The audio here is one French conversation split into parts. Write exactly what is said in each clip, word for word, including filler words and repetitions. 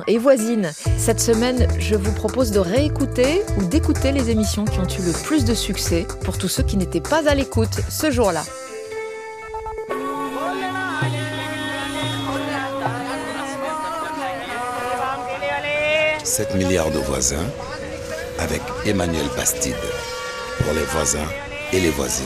et voisines. Cette semaine, je vous propose de réécouter ou d'écouter les émissions qui ont eu le plus de succès pour tous ceux qui n'étaient pas à l'écoute ce jour-là. sept milliards de voisins avec Emmanuel Bastide pour les voisins et les voisines.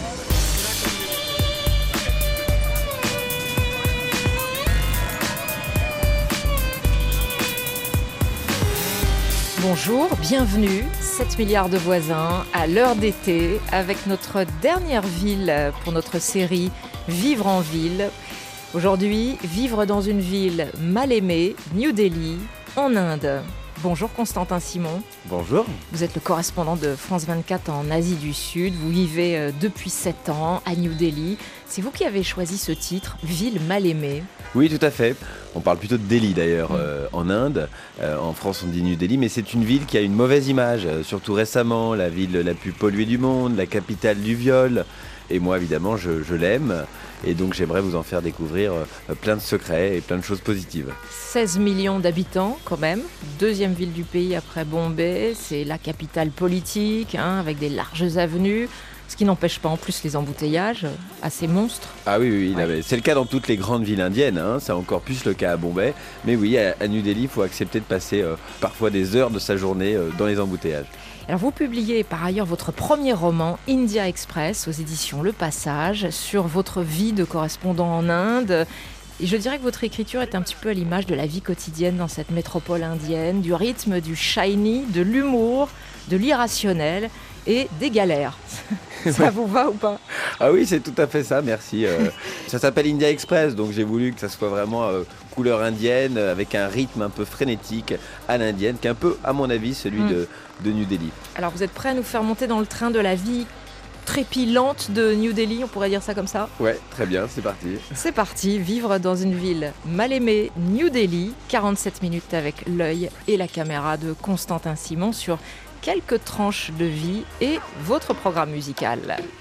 Bonjour, bienvenue, sept milliards de voisins à l'heure d'été avec notre dernière ville pour notre série Vivre en ville. Aujourd'hui, vivre dans une ville mal aimée, New Delhi, en Inde. Bonjour Constantin Simon. Bonjour. Vous êtes le correspondant de France vingt-quatre en Asie du Sud. Vous vivez depuis sept ans à New Delhi. C'est vous qui avez choisi ce titre, Ville mal aimée. Oui, tout à fait. On parle plutôt de Delhi d'ailleurs mmh. euh, en Inde. Euh, en France, on dit New Delhi, mais c'est une ville qui a une mauvaise image, euh, surtout récemment, la ville la plus polluée du monde, la capitale du viol. Et moi, évidemment, je, je l'aime. Et donc, j'aimerais vous en faire découvrir euh, plein de secrets et plein de choses positives. seize millions d'habitants, quand même. Deuxième ville du pays après Bombay. C'est la capitale politique, hein, avec des larges avenues. Ce qui n'empêche pas en plus les embouteillages assez monstres. Ah oui, oui, oui ouais. C'est le cas dans toutes les grandes villes indiennes, hein. C'est encore plus le cas à Bombay. Mais oui, à, à New Delhi, il faut accepter de passer euh, parfois des heures de sa journée euh, dans les embouteillages. Alors vous publiez par ailleurs votre premier roman, India Express, aux éditions Le Passage, sur votre vie de correspondant en Inde. Et je dirais que votre écriture est un petit peu à l'image de la vie quotidienne dans cette métropole indienne, du rythme, du shiny, de l'humour, de l'irrationnel et des galères. Ça vous va ou pas ? Ah oui, c'est tout à fait ça, merci. Euh, ça s'appelle India Express, donc j'ai voulu que ça soit vraiment euh, couleur indienne, avec un rythme un peu frénétique à l'indienne, qui est un peu, à mon avis, celui mmh. de, de New Delhi. Alors vous êtes prêts à nous faire monter dans le train de la vie trépilante de New Delhi, on pourrait dire ça comme ça ? Ouais, très bien, c'est parti. C'est parti, vivre dans une ville mal aimée, New Delhi, quarante-sept minutes avec l'œil et la caméra de Constantin Simon sur quelques tranches de vie et votre programme musical.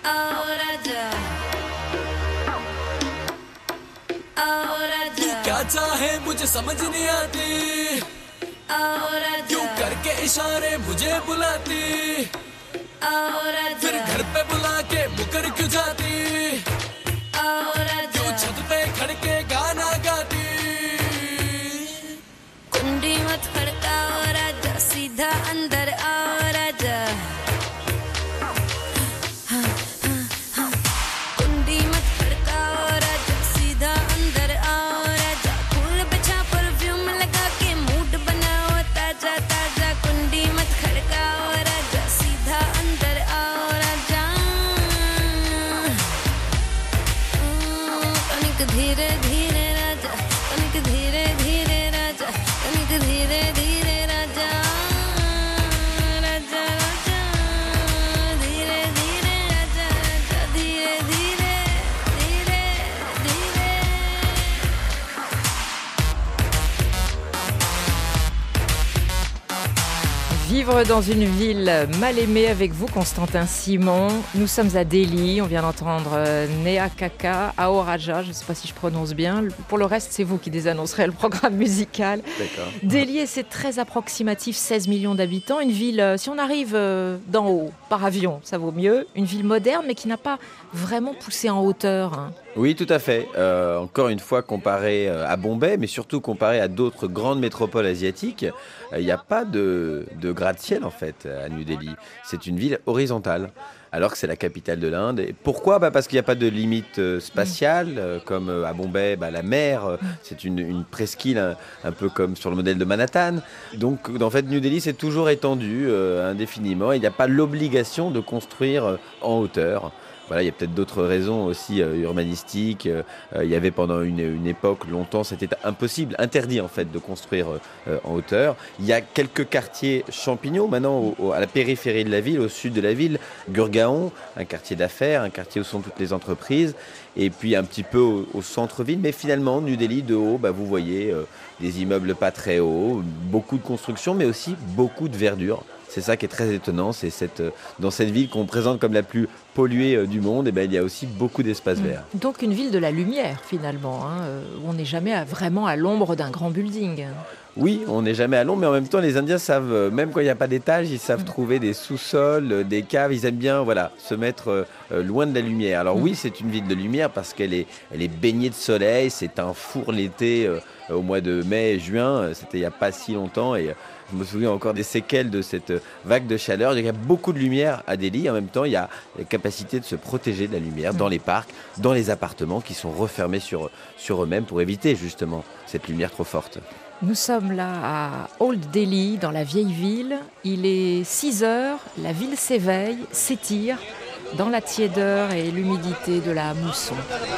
Vivre dans une ville mal aimée avec vous, Constantin Simon. Nous sommes à Delhi, on vient d'entendre Neha Kakka, Aoraja, je ne sais pas si je prononce bien. Pour le reste, c'est vous qui désannoncerez le programme musical. D'accord. Delhi, c'est très approximatif, seize millions d'habitants. Une ville, si on arrive d'en haut, par avion, ça vaut mieux. Une ville moderne, mais qui n'a pas vraiment poussé en hauteur, hein. Oui, tout à fait. Euh, encore une fois, comparé à Bombay, mais surtout comparé à d'autres grandes métropoles asiatiques, il euh, n'y a pas de, de gratte-ciel en fait à New Delhi. C'est une ville horizontale, alors que c'est la capitale de l'Inde. Et pourquoi ? Bah parce qu'il n'y a pas de limite euh, spatiale, euh, comme euh, à Bombay, bah, la mer, euh, c'est une, une presqu'île un, un peu comme sur le modèle de Manhattan. Donc en fait, New Delhi, c'est toujours étendu euh, indéfiniment. Il n'y a pas l'obligation de construire euh, en hauteur. Voilà, il y a peut-être d'autres raisons aussi euh, urbanistiques. Euh, il y avait pendant une, une époque, longtemps, c'était impossible, interdit en fait de construire euh, en hauteur. Il y a quelques quartiers champignons maintenant au, au, à la périphérie de la ville, au sud de la ville. Gurgaon, un quartier d'affaires, un quartier où sont toutes les entreprises. Et puis un petit peu au, au centre-ville. Mais finalement, New Delhi, de haut, bah, vous voyez euh, des immeubles pas très hauts, beaucoup de construction, mais aussi beaucoup de verdure. C'est ça qui est très étonnant, c'est cette, dans cette ville qu'on présente comme la plus polluée du monde, et ben, il y a aussi beaucoup d'espaces mmh. verts. Donc une ville de la lumière finalement, hein, où on n'est jamais à, vraiment à l'ombre d'un grand building. Oui, on n'est jamais à l'ombre, mais en même temps, les Indiens savent, euh, même quand il n'y a pas d'étage, ils savent trouver des sous-sols, euh, des caves. Ils aiment bien, voilà, se mettre euh, euh, loin de la lumière. Alors oui, c'est une ville de lumière parce qu'elle est, elle est baignée de soleil. C'est un four l'été euh, au mois de mai, juin. C'était il n'y a pas si longtemps et euh, je me souviens encore des séquelles de cette vague de chaleur. Il y a beaucoup de lumière à Delhi. En même temps, il y a la capacité de se protéger de la lumière dans les parcs, dans les appartements qui sont refermés sur, sur eux-mêmes pour éviter justement cette lumière trop forte. Nous sommes là à Old Delhi, dans la vieille ville. Il est six heures, la ville s'éveille, s'étire dans la tiédeur et l'humidité de la mousson.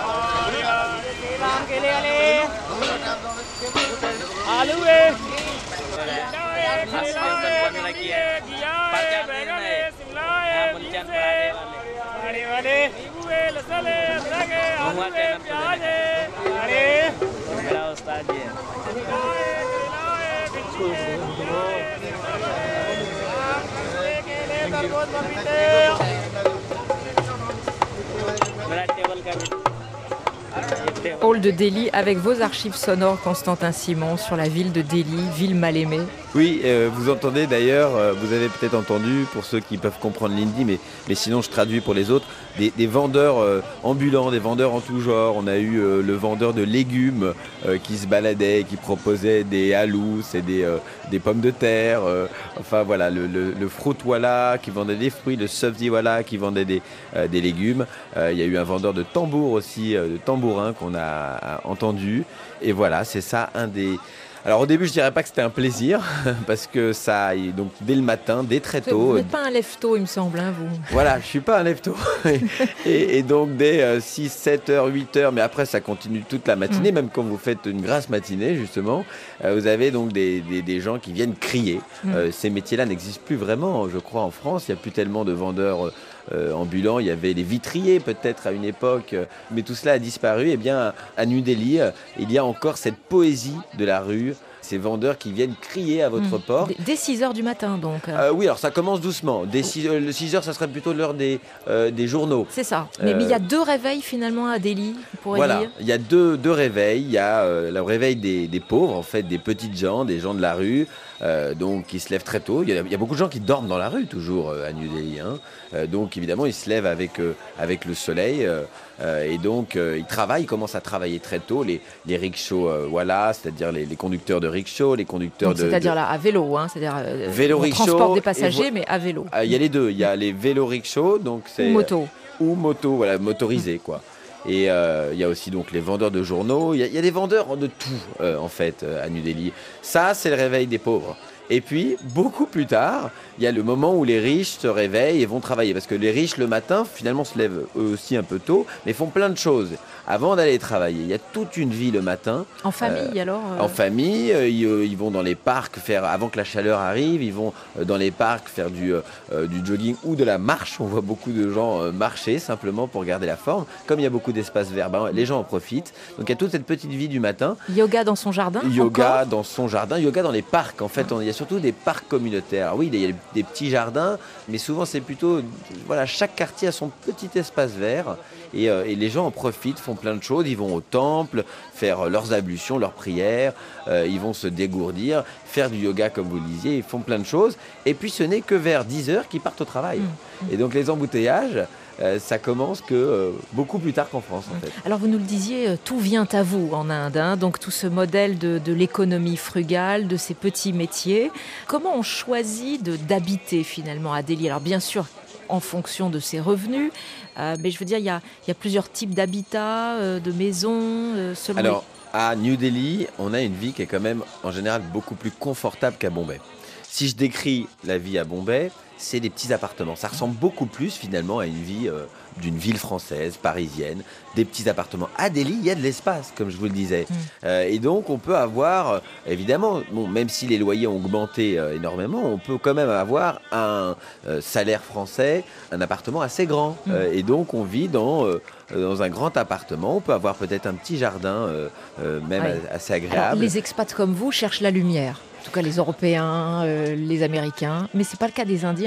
Old Delhi avec vos archives sonores, Constantin Simon, sur la ville de Delhi, ville mal aimée. Oui, euh, vous entendez d'ailleurs, euh, vous avez peut-être entendu, pour ceux qui peuvent comprendre l'hindi, mais, mais sinon je traduis pour les autres, des, des vendeurs euh, ambulants, des vendeurs en tout genre. On a eu euh, le vendeur de légumes euh, qui se baladait, qui proposait des halous et des, euh, des pommes de terre. Euh, enfin voilà, le, le, le fruitwala qui vendait des fruits, le sabziwala qui vendait des, euh, des légumes. Euh, il y a eu un vendeur de tambour aussi, euh, de tambourins qu'on a entendu. Et voilà, c'est ça un des... Alors au début, je dirais pas que c'était un plaisir, parce que ça, donc dès le matin, dès très tôt. Vous n'êtes pas un lève-tôt, il me semble, hein, vous. Voilà, je suis pas un lève-tôt. et, et donc dès euh, six, sept heures, huit heures, mais après ça continue toute la matinée, mmh. même quand vous faites une grasse matinée, justement, euh, vous avez donc des, des, des gens qui viennent crier. Mmh. Euh, ces métiers-là n'existent plus vraiment, je crois, en France. Il n'y a plus tellement de vendeurs euh, ambulants. Il y avait les vitriers, peut-être, à une époque, euh, mais tout cela a disparu. Eh bien, à New Delhi, euh, il y a encore cette poésie de la rue. Ces vendeurs qui viennent crier à votre mmh. porte. Dès six heures du matin, donc. Euh, oui, alors ça commence doucement. Dès six heures, ça serait plutôt l'heure des, euh, des journaux. C'est ça. Mais, euh, mais il y a deux réveils finalement à Delhi, on pourrait voilà. dire. Il y a deux, deux réveils. Il y a euh, le réveil des, des pauvres, en fait, des petites gens, des gens de la rue, euh, donc qui se lèvent très tôt. Il y, a, il y a beaucoup de gens qui dorment dans la rue, toujours, euh, à New Delhi. Hein. Euh, donc évidemment, ils se lèvent avec, euh, avec le soleil. Euh, Euh, et donc, euh, ils travaillent, ils commencent à travailler très tôt. Les, les rickshaws, euh, voilà, c'est-à-dire les, les conducteurs de rickshaw, les conducteurs donc, de... C'est-à-dire de... là, à vélo, hein, c'est-à-dire euh, vélo on rickshaw, transporte des passagers, vo... mais à vélo. Il euh, y a les deux, il y a les vélos rickshaw, donc c'est... Ou moto. Ou moto, voilà, motorisé, quoi. Et il euh, y a aussi donc les vendeurs de journaux. Il y, y a des vendeurs de tout, euh, en fait, euh, à New Delhi. Ça, c'est le réveil des pauvres. Et puis, beaucoup plus tard, il y a le moment où les riches se réveillent et vont travailler. Parce que les riches, le matin, finalement, se lèvent eux aussi un peu tôt, mais font plein de choses avant d'aller travailler. Il y a toute une vie le matin. En famille, euh, alors euh... En famille, euh, ils, euh, ils vont dans les parcs faire, avant que la chaleur arrive, ils vont euh, dans les parcs faire du, euh, du jogging ou de la marche. On voit beaucoup de gens euh, marcher simplement pour garder la forme. Comme il y a beaucoup d'espaces verts, ben, les gens en profitent. Donc il y a toute cette petite vie du matin. Yoga dans son jardin. Yoga encore dans son jardin, yoga dans les parcs. En fait, on, il y a surtout des parcs communautaires. Alors oui, il y a des petits jardins, mais souvent c'est plutôt, voilà, chaque quartier a son petit espace vert et, euh, et les gens en profitent, font plein de choses. Ils vont au temple, faire leurs ablutions, leurs prières, euh, ils vont se dégourdir, faire du yoga comme vous le disiez, ils font plein de choses. Et puis ce n'est que vers dix heures qu'ils partent au travail. Mmh. Et donc les embouteillages, Euh, ça commence que euh, beaucoup plus tard qu'en France, en fait. Alors vous nous le disiez, euh, tout vient à vous en Inde, hein, donc tout ce modèle de, de l'économie frugale, de ces petits métiers. Comment on choisit de, d'habiter finalement à Delhi? Alors bien sûr, en fonction de ses revenus, euh, mais je veux dire, il y a, il y a plusieurs types d'habitats, euh, de maisons, euh, selon... Alors, à New Delhi, on a une vie qui est quand même, en général, beaucoup plus confortable qu'à Bombay. Si je décris la vie à Bombay, c'est des petits appartements. Ça ressemble beaucoup plus finalement à une vie euh, d'une ville française, parisienne, des petits appartements. À Delhi, il y a de l'espace, comme je vous le disais. Mmh. Euh, et donc, on peut avoir, euh, évidemment, bon, même si les loyers ont augmenté euh, énormément, on peut quand même avoir un euh, salaire français, un appartement assez grand. Mmh. Euh, et donc, on vit dans... Euh, dans un grand appartement, on peut avoir peut-être un petit jardin, euh, euh, même oui. assez agréable. Alors, les expats comme vous cherchent la lumière. En tout cas, les Européens, euh, les Américains. Mais ce n'est pas le cas des Indiens.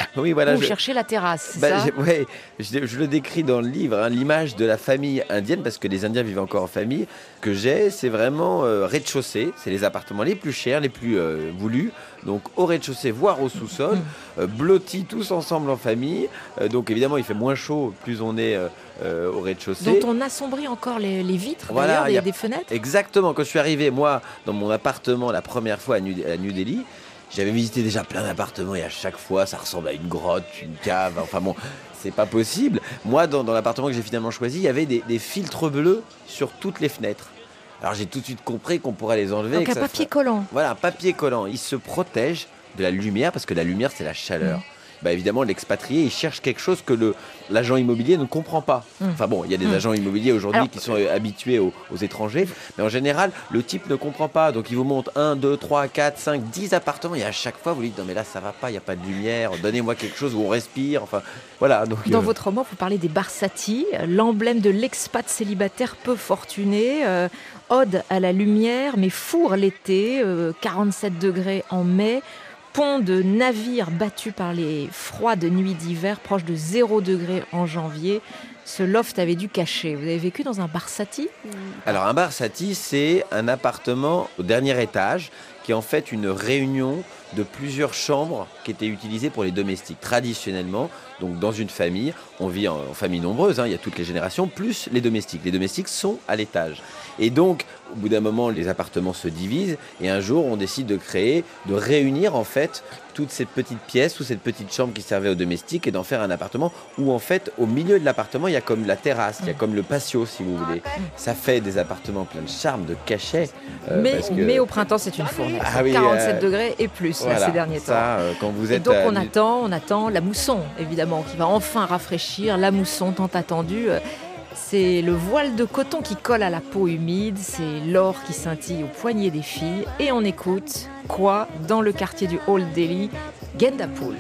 Oui, voilà. Vous je... cherchez la terrasse, c'est bah, ça je, ouais, je, je le décris dans le livre, hein, l'image de la famille indienne, parce que les Indiens vivent encore en famille, que j'ai, c'est vraiment euh, rez-de-chaussée. C'est les appartements les plus chers, les plus euh, voulus. Donc au rez-de-chaussée, voire au sous-sol, mmh. euh, blottis tous ensemble en famille. Euh, donc évidemment, il fait moins chaud plus on est euh, euh, au rez-de-chaussée. Dont on assombrit encore les, les vitres, voilà, d'ailleurs, des, a... des fenêtres. Exactement. Quand je suis arrivé, moi, dans mon appartement la première fois à New, à New Delhi, j'avais visité déjà plein d'appartements et à chaque fois, ça ressemble à une grotte, une cave. Enfin bon, c'est pas possible. Moi, dans, dans l'appartement que j'ai finalement choisi, il y avait des, des filtres bleus sur toutes les fenêtres. Alors j'ai tout de suite compris qu'on pourrait les enlever. Donc un papier fait... collant. Voilà, un papier collant. Il se protège de la lumière parce que la lumière, c'est la chaleur. Mmh. Bah évidemment, l'expatrié, il cherche quelque chose que le, l'agent immobilier ne comprend pas. Mmh. Enfin bon, il y a des mmh. agents immobiliers aujourd'hui Alors, qui sont euh, habitués aux, aux étrangers, mais en général, le type ne comprend pas. Donc il vous montre un, deux, trois, quatre, cinq, dix appartements et à chaque fois, vous lui dites non mais là, ça va pas, il n'y a pas de lumière, donnez-moi quelque chose où on respire. Enfin voilà. Donc, Dans euh... votre roman, vous parlez des Barsati, l'emblème de l'expat célibataire peu fortuné. Euh, ode à la lumière, mais four l'été, euh, quarante-sept degrés en mai. Pont de navires battus par les froides nuits d'hiver, proche de zéro degré en janvier. Ce loft avait dû cacher. Vous avez vécu dans un Barsati ? Alors un Barsati, c'est un appartement au dernier étage qui est en fait une réunion de plusieurs chambres qui étaient utilisées pour les domestiques. Traditionnellement, donc dans une famille, on vit en, en famille nombreuse, hein, il y a toutes les générations, plus les domestiques. Les domestiques sont à l'étage. Et donc, au bout d'un moment, les appartements se divisent et un jour, on décide de créer, de réunir en fait toutes ces petites pièces, toutes ces petites chambres qui servaient aux domestiques et d'en faire un appartement où en fait, au milieu de l'appartement, il y a comme la terrasse, il y a comme le patio si vous voulez. Ça fait des appartements pleins de charme, de cachet. Euh, mais, parce que... mais au printemps, c'est une fournaise. Ah oui, quarante-sept euh... degrés et plus voilà, là, ces derniers temps. Ça, euh, quand vous êtes et donc à... on attend, on attend la mousson, évidemment, qui va enfin rafraîchir, la mousson tant attendue. C'est le voile de coton qui colle à la peau humide, c'est l'or qui scintille aux poignets des filles. Et on écoute quoi dans le quartier du Old Delhi, Gendapul.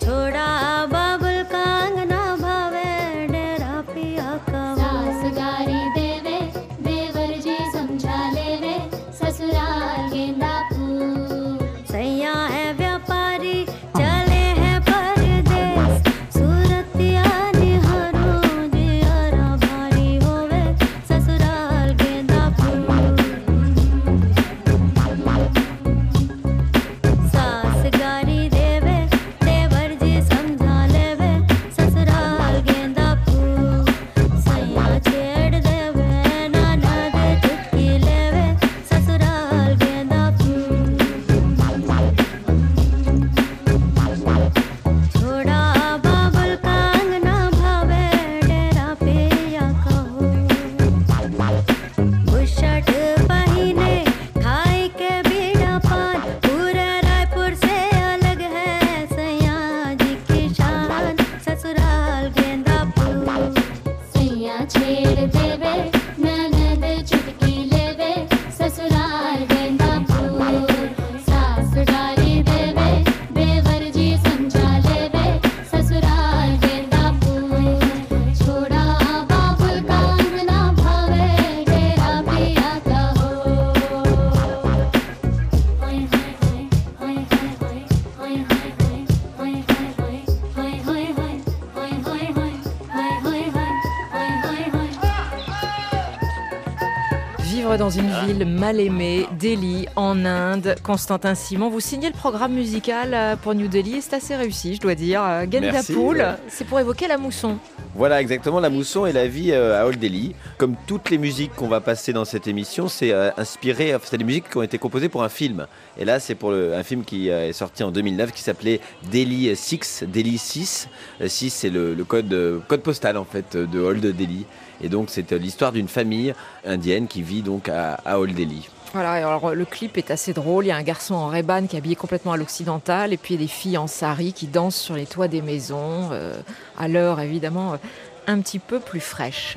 Dans une ville mal aimée, Delhi, en Inde. Constantin Simon, vous signez le programme musical pour New Delhi et c'est assez réussi, je dois dire. Gendapul, ouais. C'est pour évoquer la mousson. Voilà, exactement, la mousson et la vie à Old Delhi. Comme toutes les musiques qu'on va passer dans cette émission, c'est inspiré, c'est des musiques qui ont été composées pour un film. Et là, c'est pour le, un film qui est sorti en deux mille neuf qui s'appelait Delhi six, Delhi six. six, c'est le, le code, code postal en fait de Old Delhi. Et donc, c'est l'histoire d'une famille indienne qui vit donc à, à Old Delhi. Voilà, alors le clip est assez drôle. Il y a un garçon en Ray-Ban qui est habillé complètement à l'occidental et puis il y a des filles en sari qui dansent sur les toits des maisons, euh, à l'heure évidemment un petit peu plus fraîche.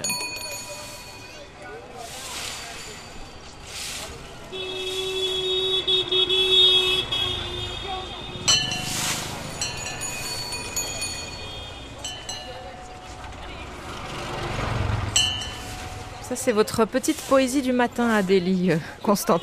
Ça, c'est votre petite poésie du matin à Delhi, Constantin.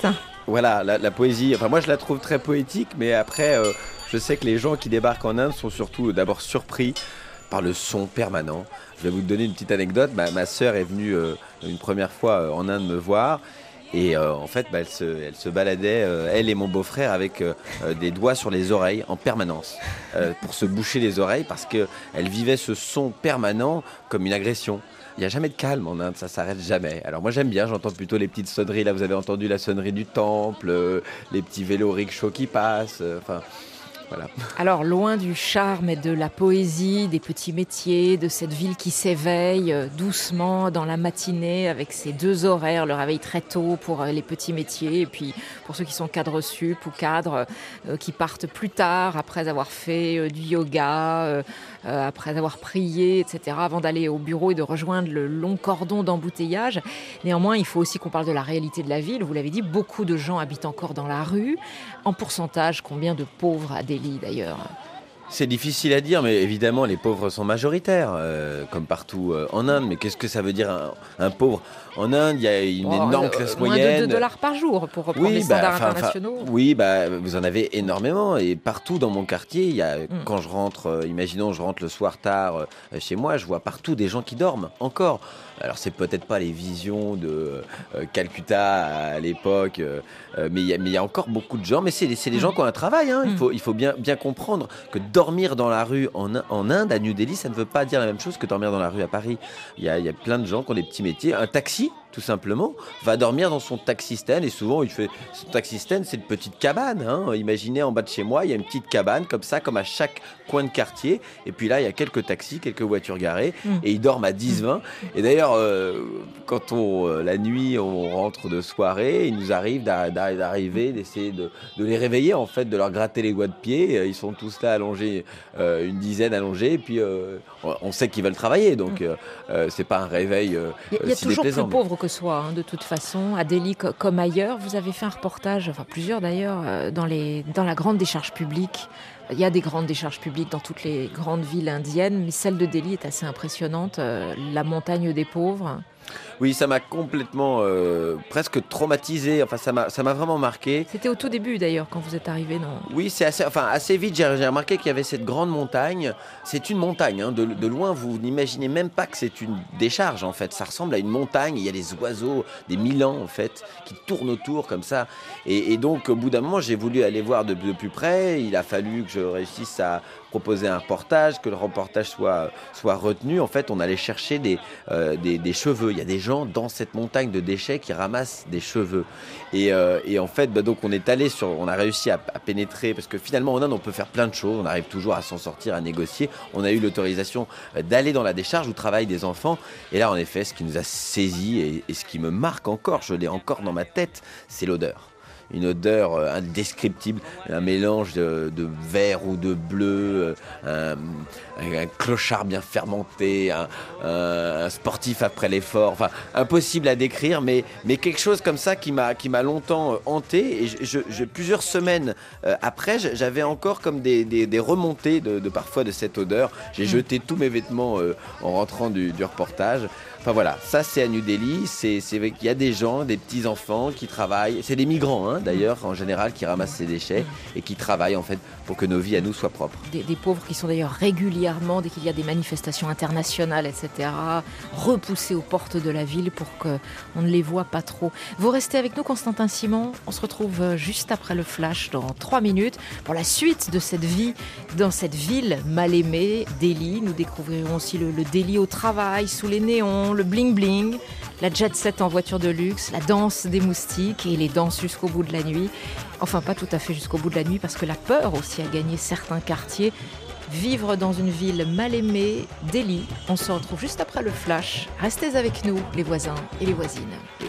Voilà, la, la poésie, enfin moi je la trouve très poétique, mais après euh, je sais que les gens qui débarquent en Inde sont surtout d'abord surpris par le son permanent. Je vais vous donner une petite anecdote. Ma, ma sœur est venue euh, une première fois euh, en Inde me voir. Et euh, en fait, bah, elle, se, elle se baladait, euh, elle et mon beau-frère, avec euh, euh, des doigts sur les oreilles en permanence, euh, pour se boucher les oreilles, parce qu'elle vivait ce son permanent comme une agression. Il n'y a jamais de calme en Inde, ça s'arrête jamais. Alors moi j'aime bien, j'entends plutôt les petites sonneries. Là vous avez entendu la sonnerie du temple, euh, les petits vélos rickshaws qui passent, euh, enfin... Voilà. Alors, loin du charme et de la poésie, des petits métiers, de cette ville qui s'éveille euh, doucement dans la matinée avec ses deux horaires, le réveil très tôt pour euh, les petits métiers et puis pour ceux qui sont cadres sup ou cadres euh, qui partent plus tard après avoir fait euh, du yoga, euh, euh, après avoir prié, et cetera, avant d'aller au bureau et de rejoindre le long cordon d'embouteillage. Néanmoins, il faut aussi qu'on parle de la réalité de la ville. Vous l'avez dit, beaucoup de gens habitent encore dans la rue. En pourcentage, combien de pauvres à Delhi d'ailleurs? C'est difficile à dire, mais évidemment, les pauvres sont majoritaires, euh, comme partout euh, en Inde. Mais qu'est-ce que ça veut dire un, un pauvre? En Inde, il y a une oh, énorme euh, classe moins moyenne. Moins de deux dollars par jour, pour reprendre oui, les bah, standards fin, internationaux. Fin, oui, bah, vous en avez énormément. Et partout dans mon quartier, il y a, mm. quand je rentre, euh, imaginons, je rentre le soir tard euh, chez moi, je vois partout des gens qui dorment, encore. Alors, c'est peut-être pas les visions de euh, Calcutta à l'époque, euh, mais il y, y a encore beaucoup de gens. Mais c'est, c'est les mm. gens qui ont un travail. Hein. Mm. Il faut, il faut bien, bien comprendre que dormir dans la rue en, en Inde, à New Delhi, ça ne veut pas dire la même chose que dormir dans la rue à Paris. Il y a, il y a plein de gens qui ont des petits métiers. Un taxi, tout simplement, va dormir dans son taxi-stand. Et souvent, il fait son taxi-stand, c'est une petite cabane. Hein. Imaginez, en bas de chez moi, il y a une petite cabane, comme ça, comme à chaque coin de quartier. Et puis là, il y a quelques taxis, quelques voitures garées. Mmh. Et ils dorment à dix vingt. Et d'ailleurs, euh, quand on, euh, la nuit, on rentre de soirée, il nous arrive d'a- d'a- d'arriver, d'essayer de, de les réveiller, en fait, de leur gratter les doigts de pied. Ils sont tous là allongés, euh, une dizaine allongés. Et puis, euh, on sait qu'ils veulent travailler. Donc, euh, euh, c'est pas un réveil euh, Il y a, si toujours déplaisant, plus pauvre que soi, hein, de toute façon, à Delhi co- comme ailleurs. Vous avez fait un reportage, enfin plusieurs d'ailleurs, euh, dans, les, dans la grande décharge publique. Il y a des grandes décharges publiques dans toutes les grandes villes indiennes, mais celle de Delhi est assez impressionnante, euh, la montagne des pauvres. Oui, ça m'a complètement, euh, presque traumatisé. Enfin, ça m'a, ça m'a vraiment marqué. C'était au tout début d'ailleurs, quand vous êtes arrivé, non? Oui, c'est assez, enfin, assez vite, j'ai, j'ai remarqué qu'il y avait cette grande montagne. C'est une montagne, hein. de, de loin, vous n'imaginez même pas que c'est une décharge, en fait. Ça ressemble à une montagne. Il y a des oiseaux, des milans, en fait, qui tournent autour comme ça. Et, et donc, au bout d'un moment, j'ai voulu aller voir de, de plus près. Il a fallu que je réussisse à proposer un reportage, que le reportage soit, soit retenu. En fait, on allait chercher des, euh, des, des cheveux. Il y a des gens dans cette montagne de déchets qui ramassent des cheveux. Et, euh, et en fait, bah, donc on est allé sur, on a réussi à, à pénétrer, parce que finalement en Inde, on peut faire plein de choses. On arrive toujours à s'en sortir, à négocier. On a eu l'autorisation d'aller dans la décharge où travaillent des enfants. Et là, en effet, ce qui nous a saisis et, et ce qui me marque encore, je l'ai encore dans ma tête, c'est l'odeur. Une odeur euh, indescriptible, un mélange de, de vert ou de bleu, euh, un, un clochard bien fermenté, un, un, un sportif après l'effort, enfin impossible à décrire, mais, mais quelque chose comme ça qui m'a, qui m'a longtemps euh, hanté. Et je, je, je, plusieurs semaines euh, après, j'avais encore comme des, des, des remontées de, de parfois de cette odeur. J'ai mmh. jeté tous mes vêtements euh, en rentrant du, du reportage. Enfin voilà, ça c'est à New Delhi, c'est, c'est, il y a des gens, des petits-enfants qui travaillent, c'est des migrants hein, d'ailleurs en général qui ramassent ces déchets et qui travaillent en fait pour que nos vies à nous soient propres. Des, des pauvres qui sont d'ailleurs régulièrement, dès qu'il y a des manifestations internationales, et cetera, repoussés aux portes de la ville pour qu'on ne les voit pas trop. Vous restez avec nous, Constantin Simon, on se retrouve juste après le flash dans trois minutes pour la suite de cette vie dans cette ville mal aimée, Delhi. Nous découvrirons aussi le, le Delhi au travail, sous les néons, le bling-bling, la jet-set en voiture de luxe, la danse des moustiques et les danses jusqu'au bout de la nuit. Enfin, pas tout à fait jusqu'au bout de la nuit, parce que la peur aussi a gagné certains quartiers. Vivre dans une ville mal aimée, Delhi. On se retrouve juste après le flash. Restez avec nous, les voisins et les voisines.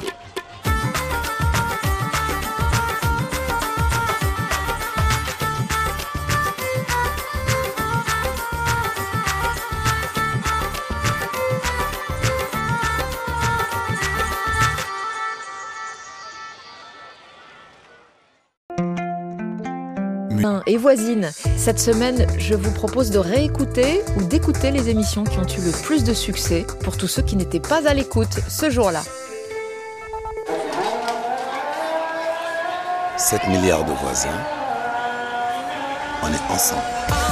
Et voisines, cette semaine, je vous propose de réécouter ou d'écouter les émissions qui ont eu le plus de succès pour tous ceux qui n'étaient pas à l'écoute ce jour-là. sept milliards de voisins, on est ensemble.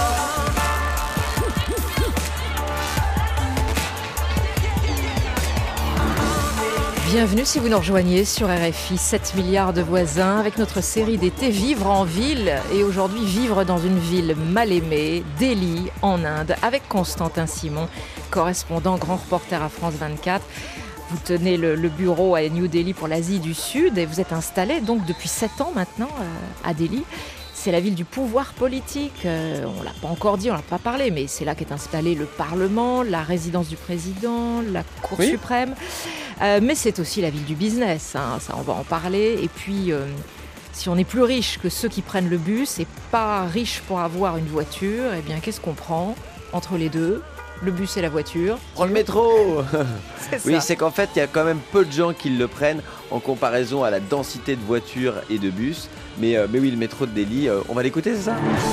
Bienvenue si vous nous rejoignez sur R F I, sept milliards de voisins, avec notre série d'été Vivre en ville. Et aujourd'hui, vivre dans une ville mal aimée, Delhi, en Inde, avec Constantin Simon, correspondant grand reporter à France vingt-quatre. Vous tenez le, le bureau à New Delhi pour l'Asie du Sud et vous êtes installé donc depuis sept ans maintenant euh, à Delhi. C'est la ville du pouvoir politique, euh, on ne l'a pas encore dit, on ne l'a pas parlé, mais c'est là qu'est installé le Parlement, la résidence du président, la Cour oui. suprême. Euh, mais c'est aussi la ville du business, hein, ça on va en parler. Et puis, euh, si on est plus riche que ceux qui prennent le bus et pas riche pour avoir une voiture, eh bien qu'est-ce qu'on prend entre les deux ? Le bus et la voiture. Prends le métro. C'est Oui, ça. c'est qu'en fait, il y a quand même peu de gens qui le prennent en comparaison à la densité de voitures et de bus. Mais, euh, mais oui, le métro de Delhi, euh, on va l'écouter, c'est ça ?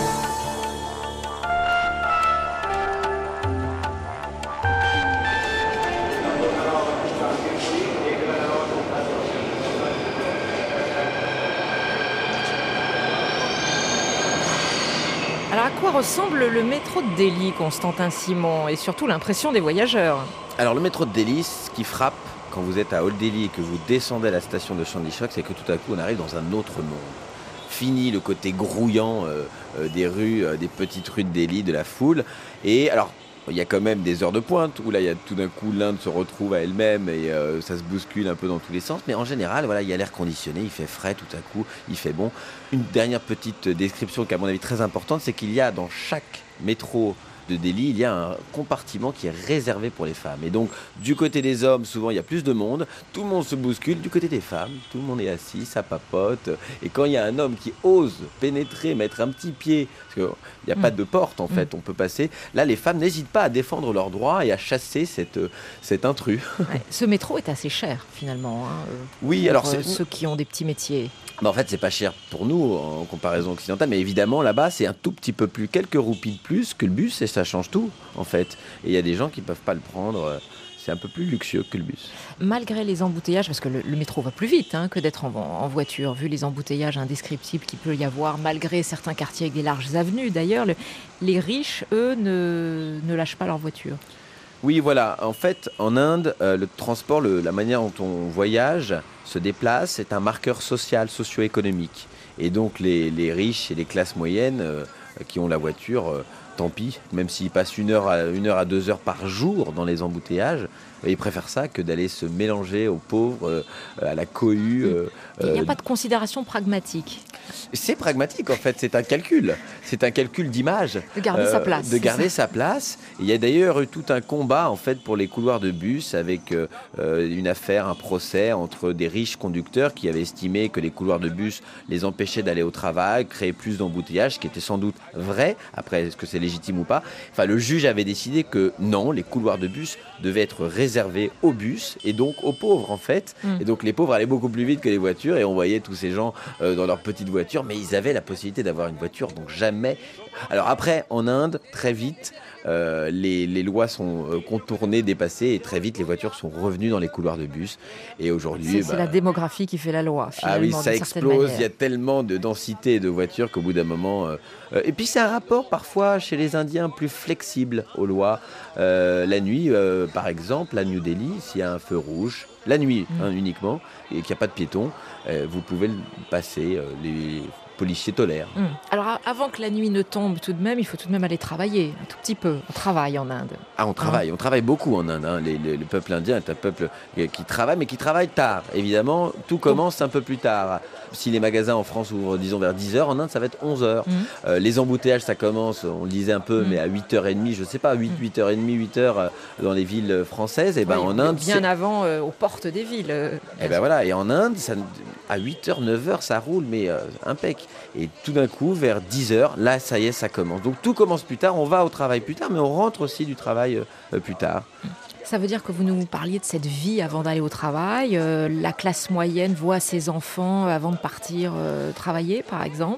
Alors à quoi ressemble le métro de Delhi, Constantin Simon, et surtout l'impression des voyageurs ? Alors le métro de Delhi, ce qui frappe quand vous êtes à Old Delhi et que vous descendez à la station de Chandni Chowk, c'est que tout à coup on arrive dans un autre monde. Fini le côté grouillant euh, euh, des rues, euh, des petites rues de Delhi, de la foule. Et alors il y a quand même des heures de pointe où là il y a tout d'un coup l'Inde se retrouve à elle-même et euh, ça se bouscule un peu dans tous les sens. Mais en général, voilà, il y a l'air conditionné, il fait frais tout à coup, il fait bon. Une dernière petite description qui est à mon avis très importante, c'est qu'il y a dans chaque métro de Delhi, il y a un compartiment qui est réservé pour les femmes. Et donc, du côté des hommes, souvent, il y a plus de monde. Tout le monde se bouscule. Du côté des femmes, tout le monde est assis, ça papote. Et quand il y a un homme qui ose pénétrer, mettre un petit pied, parce qu'il n'y a mmh. pas de porte, en fait, mmh. on peut passer. Là, les femmes n'hésitent pas à défendre leurs droits et à chasser cette, cet intrus. Ouais, ce métro est assez cher, finalement. Hein, oui, alors c'est... ceux qui ont des petits métiers. Bah en fait, c'est pas cher pour nous en comparaison occidentale, mais évidemment, là-bas, c'est un tout petit peu plus, quelques roupies de plus que le bus, et ça change tout, en fait. Et il y a des gens qui peuvent pas le prendre, c'est un peu plus luxueux que le bus. Malgré les embouteillages, parce que le, le métro va plus vite hein, que d'être en, en voiture, vu les embouteillages indescriptibles qu'il peut y avoir, malgré certains quartiers avec des larges avenues, d'ailleurs, le, les riches, eux, ne, ne lâchent pas leur voiture. Oui, voilà. En fait, en Inde, euh, le transport, le, la manière dont on voyage, se déplace, c'est un marqueur social, socio-économique. Et donc, les, les riches et les classes moyennes euh, qui ont la voiture, euh, tant pis, même s'ils passent une heure, à, une heure à deux heures par jour dans les embouteillages, ils préfèrent ça que d'aller se mélanger aux pauvres, euh, à la cohue. Euh, Il n'y a euh, pas de considération pragmatique. C'est pragmatique, en fait, c'est un calcul. C'est un calcul d'image. De garder euh, sa place. De garder sa place. Il y a d'ailleurs eu tout un combat, en fait, pour les couloirs de bus, avec euh, une affaire, un procès entre des riches conducteurs qui avaient estimé que les couloirs de bus les empêchaient d'aller au travail, créaient plus d'embouteillages, ce qui était sans doute vrai. Après, est-ce que c'est légitime ou pas ? Enfin, le juge avait décidé que non, les couloirs de bus devaient être réservés aux bus et donc aux pauvres, en fait. Mmh. Et donc, les pauvres allaient beaucoup plus vite que les voitures et on voyait tous ces gens euh, dans leur petite voiture, mais ils avaient la possibilité d'avoir une voiture, donc jamais. Alors après, en Inde, très vite, euh, les, les lois sont euh, contournées, dépassées, et très vite, les voitures sont revenues dans les couloirs de bus. Et aujourd'hui, c'est, bah, c'est la démographie qui fait la loi. Ah oui, ça explose. Il y a tellement de densité de voitures qu'au bout d'un moment. Euh, euh, et puis c'est un rapport parfois chez les Indiens plus flexible aux lois. Euh, la nuit, euh, par exemple, à New Delhi, s'il y a un feu rouge, la nuit mmh. hein, uniquement, et qu'il n'y a pas de piétons, euh, vous pouvez le passer. Euh, les policiers tolèrent. Mmh. Alors avant que la nuit ne tombe tout de même, il faut tout de même aller travailler un tout petit peu. On travaille en Inde. Ah, on travaille, hein on travaille beaucoup en Inde. Hein. Les, les, le peuple indien est un peuple qui travaille, mais qui travaille tard. Évidemment, tout commence un peu plus tard. Si les magasins en France ouvrent, disons, vers dix heures, en Inde, ça va être onze heures. Mmh. Euh, les embouteillages, ça commence, on le disait un peu, mmh. mais à huit heures trente, je ne sais pas, huit, huit heures trente, huit heures euh, dans les villes françaises. Et ben, oui, en Inde, bien c'est... avant, euh, aux portes des villes. Euh, et ben voilà, et en Inde, ça, à huit heures, neuf heures, ça roule, mais euh, impec. Et tout d'un coup, vers dix heures, là, ça y est, ça commence. Donc tout commence plus tard, on va au travail plus tard, mais on rentre aussi du travail euh, plus tard. Ça veut dire que vous nous parliez de cette vie avant d'aller au travail. Euh, la classe moyenne voit ses enfants avant de partir euh, travailler, par exemple.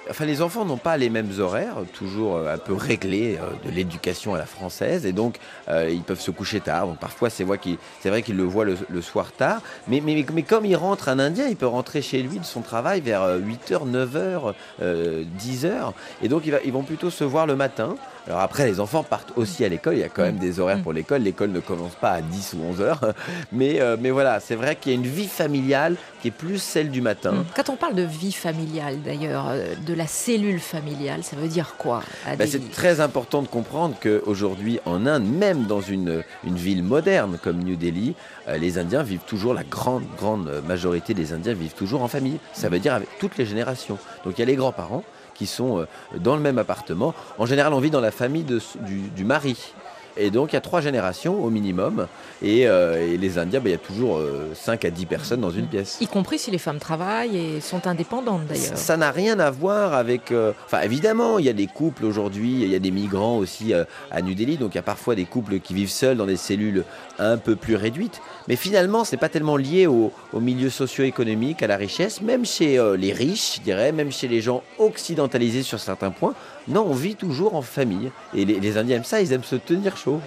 Enfin, les enfants n'ont pas les mêmes horaires, toujours un peu réglés de l'éducation à la française, et donc euh, ils peuvent se coucher tard. Donc parfois, c'est vrai qu'ils, c'est vrai qu'ils le voient le, le soir tard, mais, mais, mais comme il rentre un Indien, il peut rentrer chez lui de son travail vers huit heures, neuf heures, euh, dix heures, et donc il va, ils vont plutôt se voir le matin. Alors après, les enfants partent aussi à l'école, il y a quand même des horaires pour l'école, l'école ne commence pas à dix ou onze heures, mais, euh, mais voilà, c'est vrai qu'il y a une vie familiale qui est plus celle du matin. Quand on parle de vie familiale d'ailleurs, de la cellule familiale, ça veut dire quoi à ben, Delhi ? C'est très important de comprendre qu'aujourd'hui en Inde, même dans une, une ville moderne comme New Delhi, euh, les Indiens vivent toujours, la grande, grande majorité des Indiens vivent toujours en famille. Ça veut dire avec toutes les générations. Donc il y a les grands-parents qui sont dans le même appartement. En général, on vit dans la famille de, du, du mari. Et donc, il y a trois générations au minimum. Et, euh, et les Indiens, ben, il y a toujours euh, cinq à dix personnes dans une pièce. Y compris si les femmes travaillent et sont indépendantes d'ailleurs. Ça n'a rien à voir avec... Euh, enfin, évidemment, il y a des couples aujourd'hui, il y a des migrants aussi euh, à New Delhi. Donc, il y a parfois des couples qui vivent seuls dans des cellules un peu plus réduites. Mais finalement, ce n'est pas tellement lié au, au milieu socio-économique, à la richesse. Même chez euh, les riches, je dirais, même chez les gens occidentalisés sur certains points. Non, on vit toujours en famille. Et les, les Indiens aiment ça, ils aiment se tenir chaud.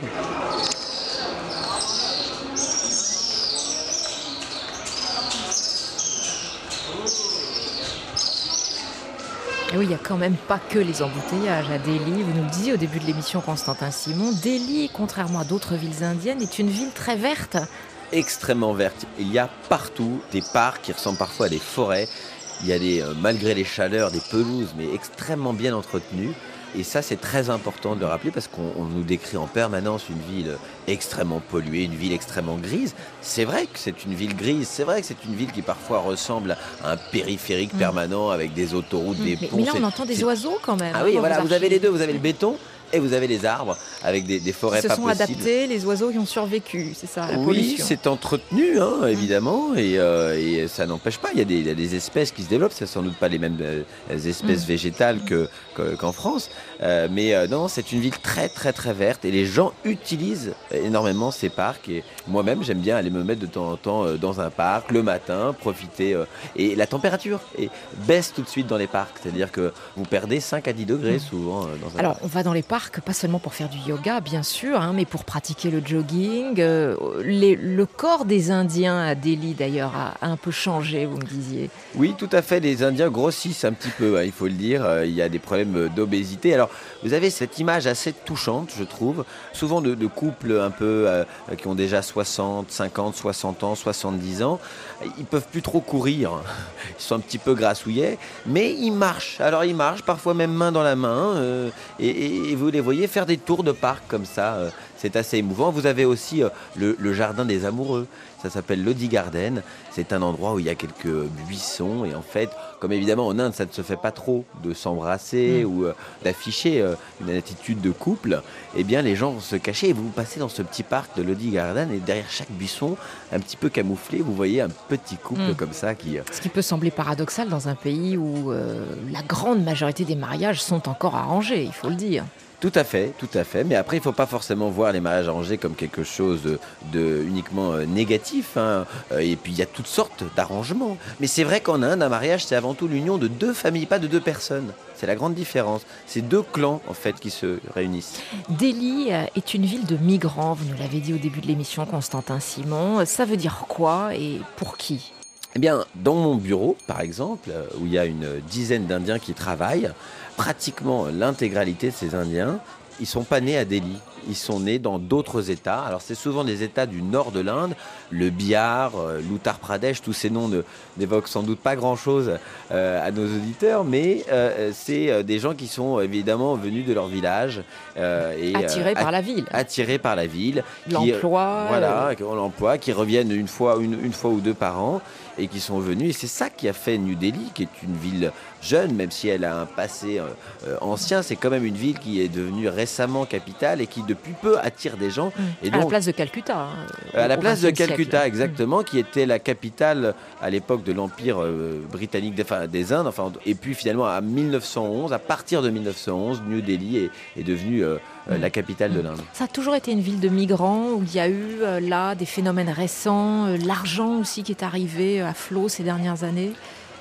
Et oui, il n'y a quand même pas que les embouteillages à Delhi. Vous nous le disiez au début de l'émission, Constantin Simon. Delhi, contrairement à d'autres villes indiennes, est une ville très verte. Extrêmement verte. Il y a partout des parcs qui ressemblent parfois à des forêts. Il y a des, euh, malgré les chaleurs, des pelouses, mais extrêmement bien entretenues. Et ça, c'est très important de le rappeler parce qu'on on nous décrit en permanence une ville extrêmement polluée, une ville extrêmement grise. C'est vrai que c'est une ville grise, c'est vrai que c'est une ville qui parfois ressemble à un périphérique mmh. permanent avec des autoroutes, mmh. des mais, ponts. Mais là, on entend des oiseaux quand même. Ah oui, hein, voilà, vous avez les deux, vous avez le béton et vous avez les arbres avec des, des forêts pas possibles. Ils se sont adaptés, les oiseaux qui ont survécu, c'est ça, la oui, pollution. Oui, c'est entretenu, hein, évidemment, mmh. et, euh, et ça n'empêche pas, il y, a des, il y a des espèces qui se développent, c'est sans doute pas les mêmes euh, espèces mmh. végétales que, que, qu'en France, euh, mais euh, non, c'est une ville très très très verte, et les gens utilisent énormément ces parcs, et moi-même j'aime bien aller me mettre de temps en temps euh, dans un parc, le matin, profiter, euh, et la température et baisse tout de suite dans les parcs, c'est-à-dire que vous perdez cinq à dix degrés mmh. souvent euh, dans un Alors, parc. on va dans les parcs pas seulement pour faire du yoga, bien sûr, hein, mais pour pratiquer le jogging. Euh, les, le corps des Indiens à Delhi, d'ailleurs, a, a un peu changé, vous me disiez. Oui, tout à fait. Les Indiens grossissent un petit peu, hein, il faut le dire. Euh, il y a des problèmes d'obésité. Alors, vous avez cette image assez touchante, je trouve, souvent de, de couples un peu euh, qui ont déjà soixante, cinquante, soixante ans, soixante-dix ans. Ils peuvent plus trop courir. Ils sont un petit peu grassouillets, mais ils marchent. Alors, ils marchent, parfois même main dans la main, euh, et, et, et vous les voyez faire des tours de parc comme ça, euh, c'est assez émouvant. Vous avez aussi euh, le, le jardin des amoureux, ça s'appelle Lodi Garden. C'est un endroit où il y a quelques buissons et en fait, comme évidemment en Inde ça ne se fait pas trop de s'embrasser mmh. ou euh, d'afficher euh, une attitude de couple, eh bien les gens vont se cacher et vous passez dans ce petit parc de Lodi Garden et derrière chaque buisson, un petit peu camouflé, vous voyez un petit couple mmh. comme ça qui... Euh... Ce qui peut sembler paradoxal dans un pays où euh, la grande majorité des mariages sont encore arrangés, il faut le dire. Tout à fait, tout à fait. Mais après, il ne faut pas forcément voir les mariages arrangés comme quelque chose de, de uniquement négatif. Hein. Et puis, il y a toutes sortes d'arrangements. Mais c'est vrai qu'en Inde, un mariage, c'est avant tout l'union de deux familles, pas de deux personnes. C'est la grande différence. C'est deux clans, en fait, qui se réunissent. Delhi est une ville de migrants. Vous nous l'avez dit au début de l'émission, Constantin Simon. Ça veut dire quoi et pour qui ? Eh bien, dans mon bureau, par exemple, où il y a une dizaine d'Indiens qui travaillent, pratiquement l'intégralité de ces Indiens, ils ne sont pas nés à Delhi. Ils sont nés dans d'autres États. Alors, c'est souvent des États du nord de l'Inde, le Bihar, euh, l'Uttar Pradesh. Tous ces noms ne, n'évoquent sans doute pas grand-chose euh, à nos auditeurs, mais euh, c'est euh, des gens qui sont évidemment venus de leur village. Euh, et, attirés euh, par la ville. Attirés par la ville. L'emploi. Qui, voilà, euh... l'emploi, qui reviennent une fois, une, une fois ou deux par an et qui sont venus. Et c'est ça qui a fait New Delhi, qui est une ville jeune, même si elle a un passé euh, ancien. C'est quand même une ville qui est devenue récemment capitale et qui depuis peu attire des gens. Mmh. Et à donc, la place de Calcutta. Hein, à la place de Calcutta, siècle. exactement, mmh. qui était la capitale à l'époque de l'Empire euh, britannique des, enfin, des Indes. Enfin, et puis finalement, à mille neuf cent onze, à partir de mille neuf cent onze, New Delhi est, est devenue euh, mmh. la capitale mmh. de l'Inde. Ça a toujours été une ville de migrants où il y a eu euh, là des phénomènes récents, euh, l'argent aussi qui est arrivé à flot ces dernières années.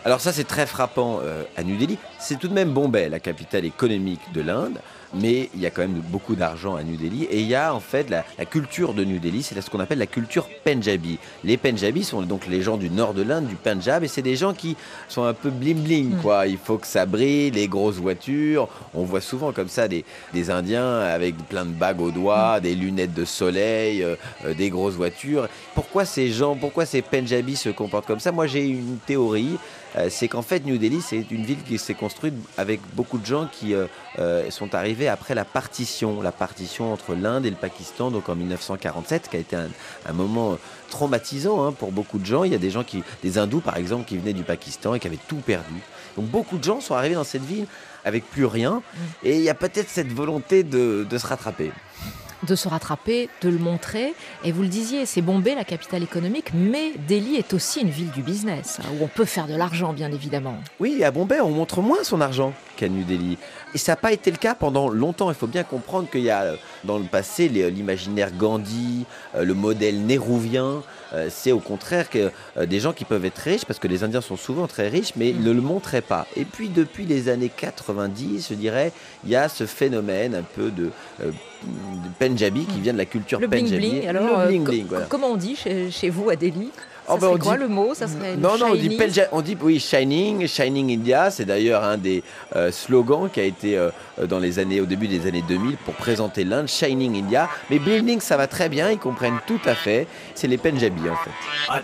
Alors ça, c'est très frappant euh, à New Delhi. C'est tout de même Bombay, la capitale économique de l'Inde. Mais il y a quand même beaucoup d'argent à New Delhi. Et il y a en fait la, la culture de New Delhi, c'est ce qu'on appelle la culture Pendjabi. Les Pendjabis sont donc les gens du nord de l'Inde, du Pendjab. Et c'est des gens qui sont un peu bling-bling, quoi. Il faut que ça brille, les grosses voitures. On voit souvent comme ça des, des Indiens avec plein de bagues aux doigts, des lunettes de soleil, euh, euh, des grosses voitures. Pourquoi ces gens, pourquoi ces Pendjabis se comportent comme ça? Moi, j'ai une théorie. Euh, c'est qu'en fait, New Delhi, c'est une ville qui s'est construite avec beaucoup de gens qui euh, euh, sont arrivés après la partition, la partition entre l'Inde et le Pakistan, donc en dix-neuf cent quarante-sept, qui a été un, un moment traumatisant hein, pour beaucoup de gens. Il y a des gens qui, des hindous par exemple, qui venaient du Pakistan et qui avaient tout perdu. Donc beaucoup de gens sont arrivés dans cette ville avec plus rien, et il y a peut-être cette volonté de, de se rattraper. De se rattraper, de le montrer. Et vous le disiez, c'est Bombay, la capitale économique, mais Delhi est aussi une ville du business, où on peut faire de l'argent, bien évidemment. Oui, à Bombay, on montre moins son argent qu'à New Delhi. Et ça n'a pas été le cas pendant longtemps. Il faut bien comprendre qu'il y a, dans le passé, l'imaginaire Gandhi, le modèle néhrouvien. C'est au contraire que des gens qui peuvent être riches, parce que les Indiens sont souvent très riches, mais ils ne le montraient pas. Et puis, depuis les années quatre-vingt-dix, je dirais, il y a ce phénomène un peu de... Euh, de Pendjabi qui vient de la culture le Pendjabi. Bling bling. Alors, le bling euh, bling, co- voilà. Comment on dit chez, chez vous à Delhi? Ça Oh ben serait on quoi dit... le mot? Ça serait le non, non, on dit, shiny Pendja... on dit oui, Shining, Shining India. C'est d'ailleurs un des euh, slogans qui a été euh, dans les années, au début des années deux mille pour présenter l'Inde, Shining India. Mais Bling Bling, ça va très bien, ils comprennent tout à fait. C'est les Pendjabis en fait.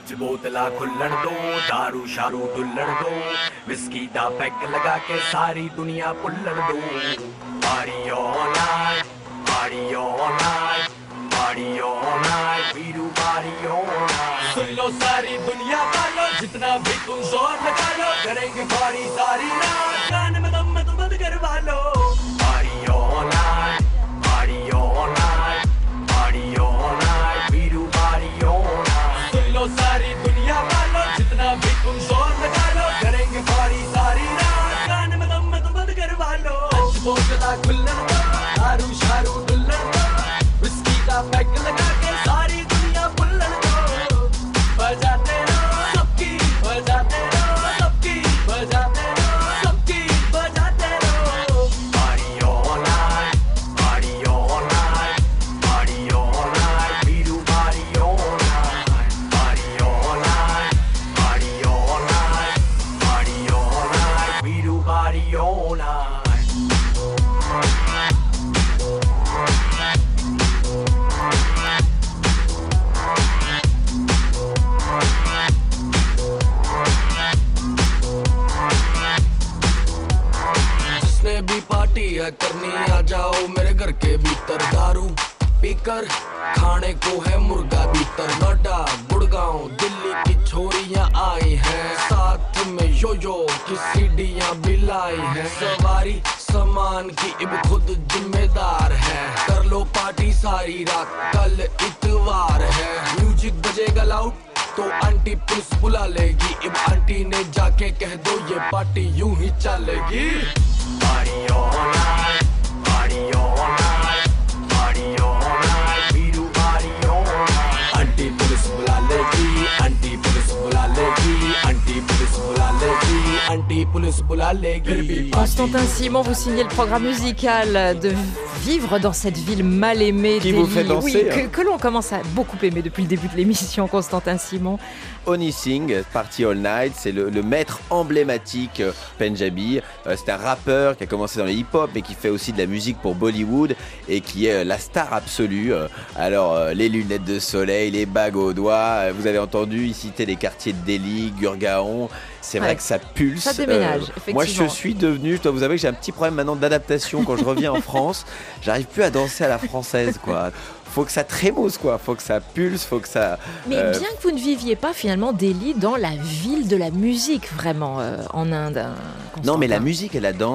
सुन लो सारी दुनिया वालों जितना भी तुम जोर लगा लो करेंगे पारी सारी रात गाने में दम में तुम बंद करवा लो पारी all night पारी all night पारी all night we do party all night सुन लो सारी दुनिया वालों जितना भी तुम जोर लगा लो करेंगे पारी सारी रात गाने में दम में तुम बंद करवा लो आज बोतला खुल्लन दो दारू शारू दुल्हन दो विस्की का पैक लगा के सारी दुनिया पुल्लन दो बजाते रहो सबकी बजाते रहो सबकी बजाते रहो सबकी बजाते रहो party all night party all night party all night we do party all night party all night party all night party all night we do party all night भी पार्टी है करनी आ जाओ मेरे घर के भीतर दारू पीकर खाने को है मुर्गा भीतर नोएडा गुड़गांव दिल्ली की छोरियां आई हैं साथ में यो यो की सीढ़ियां भी लाई हैं सवारी सामान की इब खुद जिम्मेदार है कर लो पार्टी सारी रात कल इतवार है म्यूजिक बजेगा लाउड तो आंटी पुलिस बुला लेगी इब आंटी ने जाके कह दो ये पार्टी यूं ही चलेगी Party all night, party all night, party all night, we do party all night. Auntie police बुला लेगी, auntie police बुला लेगी, auntie police बुला लेगी, auntie police बुला लेगी. Constantin Simon, vous signez le programme musical de vivre dans cette ville mal aimée. Qui Delhi. vous fait danser, oui, hein. que, que l'on commence à beaucoup aimer depuis le début de l'émission, Constantin Simon. Honey Singh, Party All Night, c'est le, le maître emblématique euh, Pendjabi. Euh, c'est un rappeur qui a commencé dans le hip-hop mais qui fait aussi de la musique pour Bollywood et qui est euh, la star absolue. Euh, alors, euh, les lunettes de soleil, les bagues aux doigts, euh, vous avez entendu, il citait les quartiers de Delhi, Gurgaon. C'est vrai Ouais. que ça pulse. Ça déménage, effectivement. Moi, je suis devenu, je dois vous avouer que j'ai un petit problème maintenant d'adaptation quand je reviens en France. J'arrive plus à danser à la française, quoi. Faut que ça trémousse, quoi. Faut que ça pulse, faut que ça... Mais euh, bien que vous ne viviez pas finalement Delhi dans la ville de la musique, vraiment, euh, en Inde. hein, Non, mais la Constantin. musique et la danse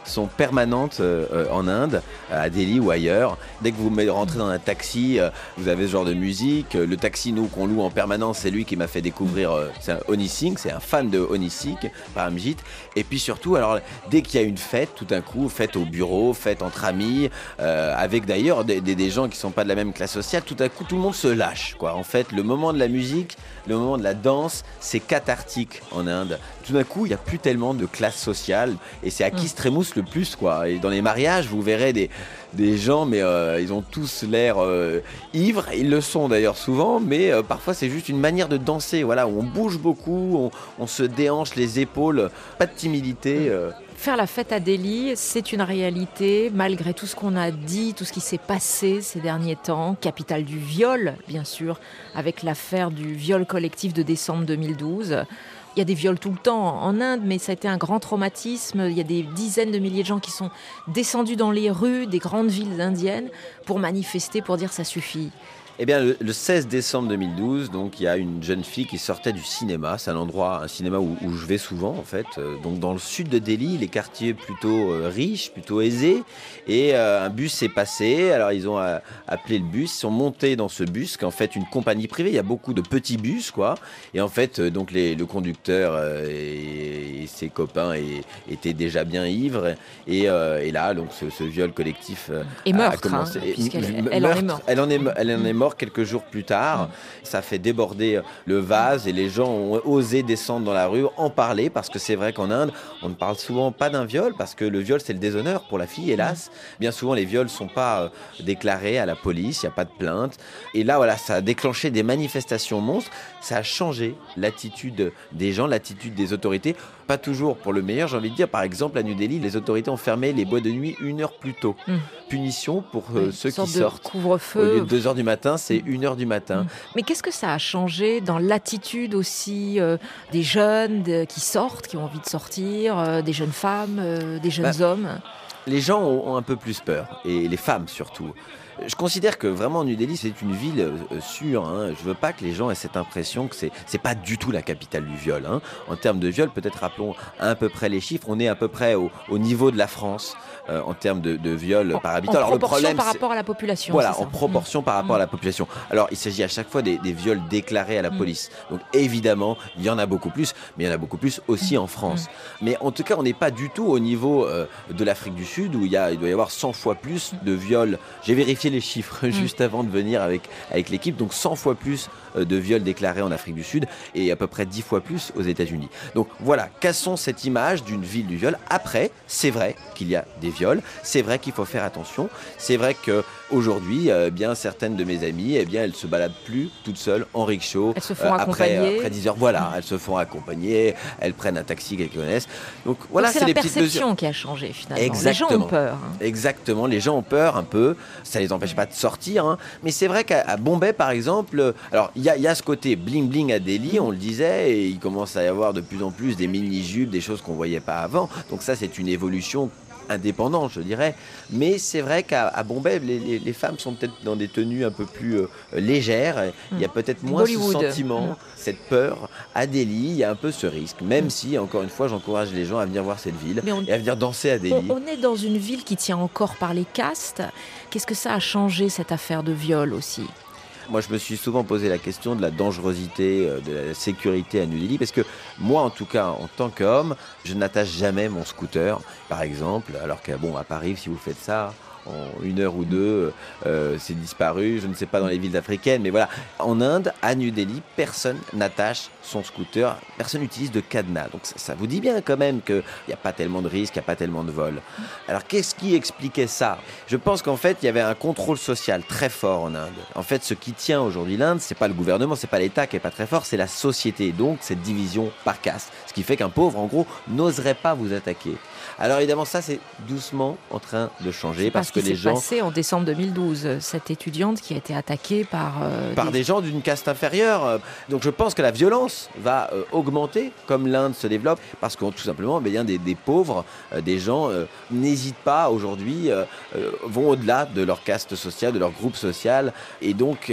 sont permanentes euh, en Inde, à Delhi ou ailleurs. Dès que vous rentrez dans un taxi, euh, vous avez ce genre de musique. Le taxi, nous, qu'on loue en permanence, c'est lui qui m'a fait découvrir, euh, c'est un Honey Singh, c'est un fan de Honey Singh, Paramjit. Et puis surtout, alors, dès qu'il y a une fête, tout d'un coup, fête au bureau, fête entre amis, euh, avec d'ailleurs des, des, des gens qui ne sont pas de la même classe sociale, tout d'un coup, tout le monde se lâche, quoi. En fait, le moment de la musique, le moment de la danse, c'est cathartique en Inde. Tout d'un coup, il n'y a plus tellement de classe sociale et c'est à qui se trémousse le plus, quoi. Et dans les mariages, vous verrez des, des gens, mais euh, ils ont tous l'air euh, ivres. Ils le sont d'ailleurs souvent, mais euh, parfois c'est juste une manière de danser, voilà, où on bouge beaucoup, on, on se déhanche les épaules, pas de timidité. Euh. Faire la fête à Delhi, c'est une réalité, malgré tout ce qu'on a dit, tout ce qui s'est passé ces derniers temps. Capitale du viol, bien sûr, avec l'affaire du viol collectif de décembre deux mille douze. Il y a des viols tout le temps en Inde, mais ça a été un grand traumatisme. Il y a des dizaines de milliers de gens qui sont descendus dans les rues des grandes villes indiennes pour manifester, pour dire ça suffit. Eh bien, le, le seize décembre deux mille douze, donc, il y a une jeune fille qui sortait du cinéma. C'est un endroit, un cinéma où, où je vais souvent, en fait. Euh, donc, dans le sud de Delhi, les quartiers plutôt euh, riches, plutôt aisés. Et euh, un bus s'est passé. Alors, ils ont euh, appelé le bus. Ils sont montés dans ce bus, qui est en fait une compagnie privée. Il y a beaucoup de petits bus, quoi. Et en fait, euh, donc, les, le conducteur euh, et, et ses copains et, étaient déjà bien ivres. Et, euh, et là, donc, ce, ce viol collectif euh, et a, meurtre, a commencé. hein, puisqu'elle et, elle meurtre, en est morte. Elle en est, elle en est morte quelques jours plus tard. Ça fait déborder le vase et les gens ont osé descendre dans la rue, en parler, parce que c'est vrai qu'en Inde, on ne parle souvent pas d'un viol, parce que le viol, c'est le déshonneur pour la fille, hélas. Bien souvent, les viols ne sont pas euh, déclarés à la police, il n'y a pas de plainte. Et là, voilà, ça a déclenché des manifestations monstres. Ça a changé l'attitude des gens, l'attitude des autorités. Pas toujours pour le meilleur, j'ai envie de dire. Par exemple, à New Delhi, les autorités ont fermé les boîtes de nuit une heure plus tôt. Mmh. Punition pour euh, oui, ceux qui sortent. Couvre-feu. Au lieu de deux heures du matin, c'est une heure du matin. Mmh. Mais qu'est-ce que ça a changé dans l'attitude aussi euh, des jeunes de, qui sortent, qui ont envie de sortir, euh, des jeunes femmes, euh, des jeunes bah, hommes? Les gens ont, ont un peu plus peur, et les femmes surtout. Je considère que vraiment New Delhi, c'est une ville euh, sûre. Hein. Je veux pas que les gens aient cette impression que c'est, c'est pas du tout la capitale du viol. Hein. En termes de viol, peut-être rappelons à peu près les chiffres. On est à peu près au, au niveau de la France euh, en termes de, de viol en, par habitant. En Alors, proportion le problème, par c'est... rapport à la population. Voilà, c'est en ça. proportion mmh. par rapport mmh. à la population. Alors, il s'agit à chaque fois des, des viols déclarés à la mmh. police. Donc, évidemment, il y en a beaucoup plus, mais il y en a beaucoup plus aussi mmh. en France. Mmh. Mais en tout cas, on n'est pas du tout au niveau euh, de l'Afrique du Sud, où il, y a, il doit y avoir cent fois plus de viols. J'ai vérifié les chiffres mmh. juste avant de venir avec, avec l'équipe. Donc, cent fois plus de viols déclarés en Afrique du Sud et à peu près dix fois plus aux États-Unis. Donc, voilà, cassons cette image d'une ville du viol. Après, c'est vrai qu'il y a des viols. C'est vrai qu'il faut faire attention. C'est vrai qu'aujourd'hui, euh, bien certaines de mes amies, eh bien, elles se baladent plus toutes seules en rickshaw. Elles se font euh, accompagner. Après, après dix heures, voilà, elles se font accompagner. Elles prennent un taxi qu'elles connaissent. Donc voilà, Donc, c'est, c'est la les petites mesures. perception qui a changé finalement. Exactement. Les gens ont peur. Hein. Exactement, les gens ont peur un peu. Ça les empêche pas de sortir. Hein. Mais c'est vrai qu'à Bombay, par exemple, alors il y, y a ce côté bling bling à Delhi, on le disait, et il commence à y avoir de plus en plus des mini-jupes, des choses qu'on voyait pas avant. Donc ça, c'est une évolution indépendant, je dirais. Mais c'est vrai qu'à à Bombay, les, les, les femmes sont peut-être dans des tenues un peu plus euh, légères. Il y a peut-être moins Bollywood. Ce sentiment, mmh. cette peur. À Delhi, il y a un peu ce risque. Même mmh. si, encore une fois, j'encourage les gens à venir voir cette ville on, et à venir danser à Delhi. On, on est dans une ville qui tient encore par les castes. Qu'est-ce que ça a changé, cette affaire de viol aussi ? Moi, je me suis souvent posé la question de la dangerosité, de la sécurité à New Delhi, parce que moi, en tout cas, en tant qu'homme, je n'attache jamais mon scooter, par exemple, alors qu'à bon, à Paris, si vous faites ça, en une heure ou deux, euh, c'est disparu. Je ne sais pas dans les villes africaines, mais voilà. En Inde, à New Delhi, personne n'attache son scooter, personne n'utilise de cadenas. Donc ça, ça vous dit bien quand même qu'il n'y a pas tellement de risques, il n'y a pas tellement de vols. Alors qu'est-ce qui expliquait ça ? Je pense qu'en fait, il y avait un contrôle social très fort en Inde. En fait, ce qui tient aujourd'hui l'Inde, c'est pas le gouvernement, c'est pas l'État qui est pas très fort, c'est la société. Donc cette division par caste, ce qui fait qu'un pauvre, en gros, n'oserait pas vous attaquer. Alors évidemment, ça, c'est doucement en train de changer c'est parce que les gens... C'est passé en décembre deux mille douze, cette étudiante qui a été attaquée par... Euh, par des... des gens d'une caste inférieure. Donc je pense que la violence va euh, augmenter comme l'Inde se développe parce que tout simplement, eh bien, des, des pauvres, euh, des gens euh, n'hésitent pas aujourd'hui, euh, euh, vont au-delà de leur caste sociale, de leur groupe social. Et donc... Euh,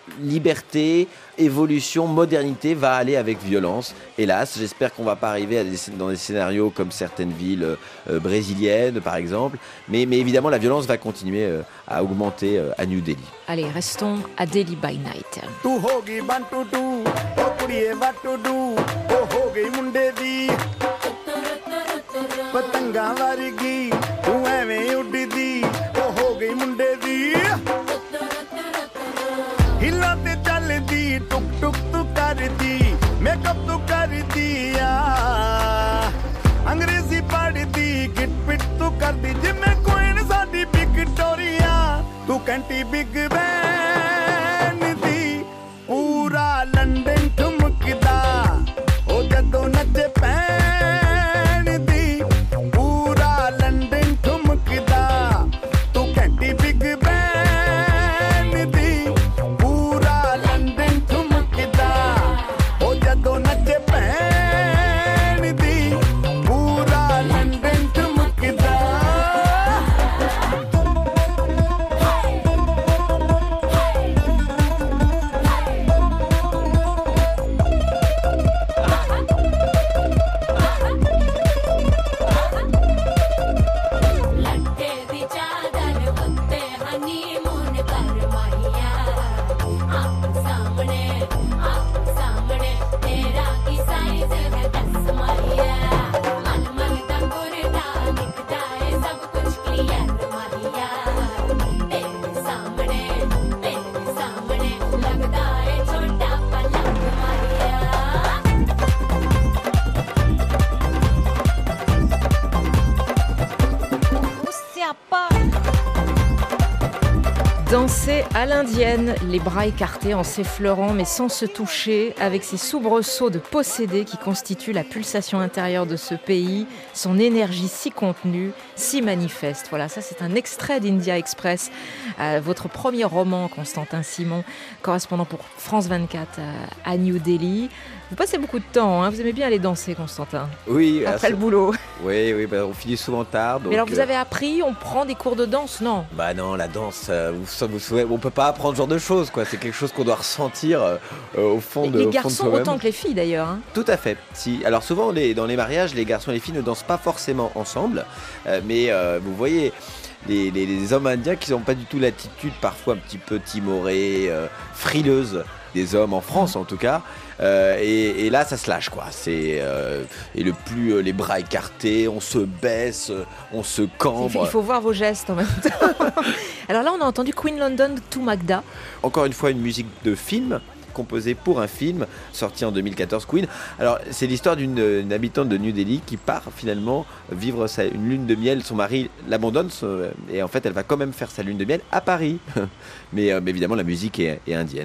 liberté, évolution, modernité va aller avec violence. Hélas, j'espère qu'on ne va pas arriver à des, dans des scénarios comme certaines villes euh, brésiliennes, par exemple. Mais, mais évidemment, la violence va continuer euh, à augmenter euh, à New Delhi. Allez, restons à Delhi by Night. टुक टुक तू कर the makeup तू कर दिया अंग्रेजी पढ़ दी गिट पिट तू कर दी जिम्मे क्वीन साडी विक्टोरिया तू कैंटी बिग बैन दी पूरा लंदन ठुमकदा ओ जदों नचे पैन दी पूरा लंदन ठुमकदा तू कैंटी बिग बैन दी Danser à l'indienne, les bras écartés en s'effleurant mais sans se toucher, avec ces soubresauts de possédés qui constituent la pulsation intérieure de ce pays, son énergie si contenue, si manifeste. Voilà, ça c'est un extrait d'India Express, euh, votre premier roman, Constantin Simon, correspondant pour France vingt-quatre à, à New Delhi. Vous passez beaucoup de temps, hein, vous aimez bien aller danser, Constantin. Oui. Après assez... le boulot. Oui, oui, bah, on finit souvent tard. Donc, mais alors vous euh... avez appris, on prend des cours de danse, non? Bah non, la danse, euh, vous, vous, vous, on peut pas apprendre ce genre de choses, quoi. C'est quelque chose qu'on doit ressentir euh, au fond de Les au garçons fond de soi-même. Autant que les filles d'ailleurs. Hein. Tout à fait. Si. Alors souvent, les, dans les mariages, les garçons et les filles ne dansent pas forcément ensemble, euh, mais euh, vous voyez... Les, les, les hommes indiens qui n'ont pas du tout l'attitude parfois un petit peu timorée, euh, frileuse des hommes en France en tout cas, euh, et, et là ça se lâche quoi. C'est euh, et le plus euh, les bras écartés, on se baisse, on se cambre. Il faut voir vos gestes en même temps. Alors là on a entendu Queen London to Magda. Encore une fois une musique de film. Composé pour un film sorti en deux mille quatorze, Queen. Alors c'est l'histoire d'une, d'une habitante de New Delhi qui part finalement vivre sa, une lune de miel. Son mari l'abandonne et en fait elle va quand même faire sa lune de miel à Paris. mais, euh, mais évidemment la musique est, est indienne.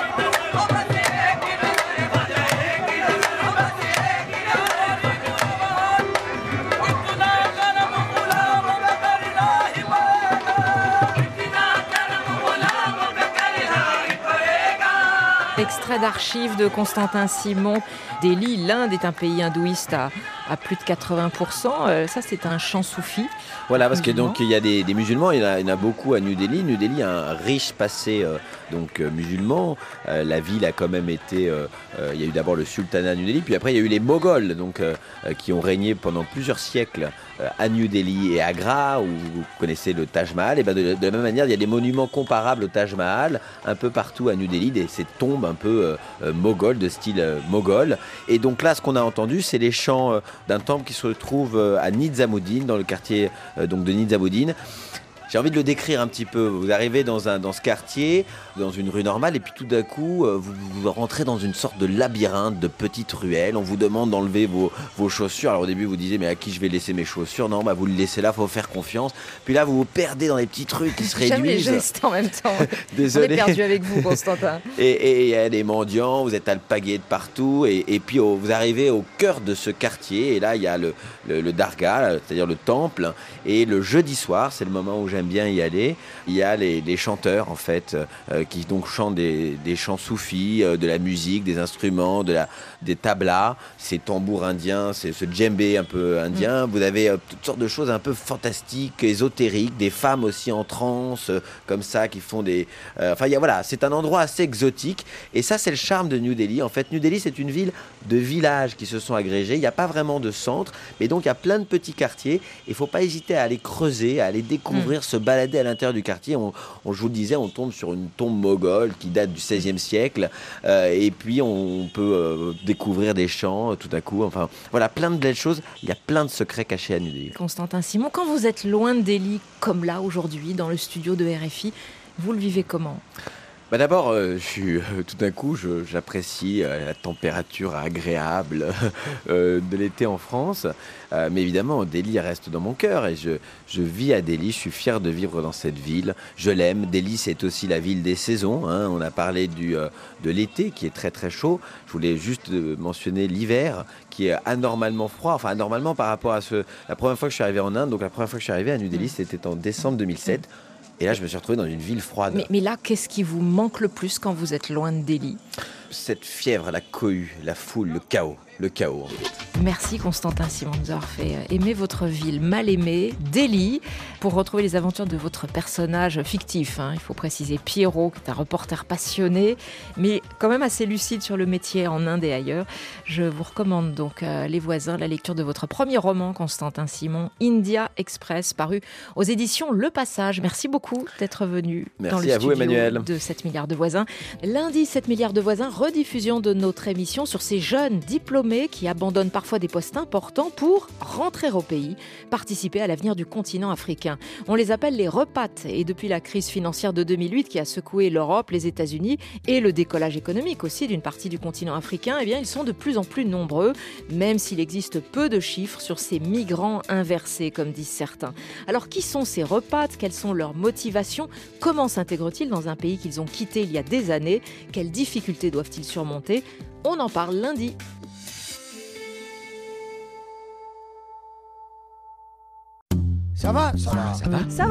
Extrait d'archives de Constantin Simon. Delhi, l'Inde est un pays hindouiste à, à plus de quatre-vingts pour cent. Euh, ça, c'est un chant soufi. Voilà, parce que donc il y a des, des musulmans, il y, en a, il y en a beaucoup à New Delhi. New Delhi a un riche passé euh, donc euh, musulman. Euh, la ville a quand même été. Euh, euh, il y a eu d'abord le sultanat à New Delhi, puis après il y a eu les Moghols, donc euh, euh, qui ont régné pendant plusieurs siècles euh, à New Delhi et à Agra, où vous connaissez le Taj Mahal. Et ben de, de la même manière, il y a des monuments comparables au Taj Mahal un peu partout à New Delhi, des, ces tombes un peu euh, euh, moghols, de style euh, moghol. Et donc là, ce qu'on a entendu, c'est les chants euh, d'un temple qui se trouve euh, à Nizamuddin, dans le quartier euh, donc de Nizamuddin. J'ai envie de le décrire un petit peu. Vous arrivez dans, un, dans ce quartier, dans une rue normale, et puis tout d'un coup, euh, vous, vous rentrez dans une sorte de labyrinthe de petites ruelles. On vous demande d'enlever vos, vos chaussures. Alors au début, vous disiez, mais à qui je vais laisser mes chaussures? Non, bah, vous le laissez là, il faut faire confiance. Puis là, vous vous perdez dans les petits trucs qui se réduisent. J'aime les gestes en même temps. Désolé. On est perdu avec vous, Constantin. Et il y a des mendiants, vous êtes alpagués de partout. Et, et puis, oh, vous arrivez au cœur de ce quartier. Et là, il y a le, le, le darga, c'est-à-dire le temple. Et le jeudi soir, c'est le moment où j'aime j'aime bien y aller. Il y a les, les chanteurs, en fait, euh, qui donc chantent des, des chants soufis, euh, de la musique, des instruments, de la, des tablas, ces tambours indiens, c'est ce djembé un peu indien. Mmh. Vous avez euh, toutes sortes de choses un peu fantastiques, ésotériques, des femmes aussi en transe, euh, comme ça, qui font des... Euh, enfin, il y a, voilà, c'est un endroit assez exotique. Et ça, c'est le charme de New Delhi. En fait, New Delhi, c'est une ville de villages qui se sont agrégés. Il n'y a pas vraiment de centre, mais donc il y a plein de petits quartiers. Il ne faut pas hésiter à aller creuser, à aller découvrir, mmh. se balader à l'intérieur du quartier. On, on, je vous le disais, on tombe sur une tombe moghole qui date du seizième siècle. Euh, et puis, on peut euh, découvrir des chants euh, tout à coup. Enfin, voilà, plein de belles choses. Il y a plein de secrets cachés à New Delhi. Constantin Simon, quand vous êtes loin de Delhi, comme là aujourd'hui, dans le studio de R F I, vous le vivez comment ? Bah d'abord, euh, je suis, euh, tout d'un coup, je, j'apprécie euh, la température agréable euh, de l'été en France. Euh, mais évidemment, Delhi reste dans mon cœur et je, je vis à Delhi. Je suis fier de vivre dans cette ville. Je l'aime. Delhi, c'est aussi la ville des saisons. Hein. On a parlé du, euh, de l'été qui est très très chaud. Je voulais juste euh, mentionner l'hiver qui est anormalement froid. Enfin, anormalement par rapport à ce... La première fois que je suis arrivé en Inde, donc la première fois que je suis arrivé à New Delhi, c'était en décembre deux mille sept. Et là, je me suis retrouvé dans une ville froide. Mais, mais là, qu'est-ce qui vous manque le plus quand vous êtes loin de Delhi ? Cette fièvre, la cohue, la foule, le chaos. Le chaos, en fait. Merci Constantin Simon de nous avoir fait aimer votre ville mal aimée, Delhi. Pour retrouver les aventures de votre personnage fictif, hein, il faut préciser Pierrot, qui est un reporter passionné, mais quand même assez lucide sur le métier en Inde et ailleurs. Je vous recommande donc euh, Les Voisins, la lecture de votre premier roman, Constantin Simon, India Express, paru aux éditions Le Passage. Merci beaucoup d'être venu Merci dans le à studio vous, Emmanuel. de sept milliards de voisins. Lundi, sept milliards de voisins, rediffusion de notre émission sur ces jeunes diplômés qui abandonnent parfois des postes importants pour rentrer au pays, participer à l'avenir du continent africain. On les appelle les repates et depuis la crise financière de deux mille huit qui a secoué l'Europe, les États-Unis et le décollage économique aussi d'une partie du continent africain, eh bien, ils sont de plus en plus nombreux, même s'il existe peu de chiffres sur ces migrants inversés, comme disent certains. Alors, qui sont ces repates ? Quelles sont leurs motivations ? Comment s'intègrent-ils dans un pays qu'ils ont quitté il y a des années ? Quelles difficultés doivent-ils surmonter ? On en parle lundi. Ça va, ça va, ça va. Ça va.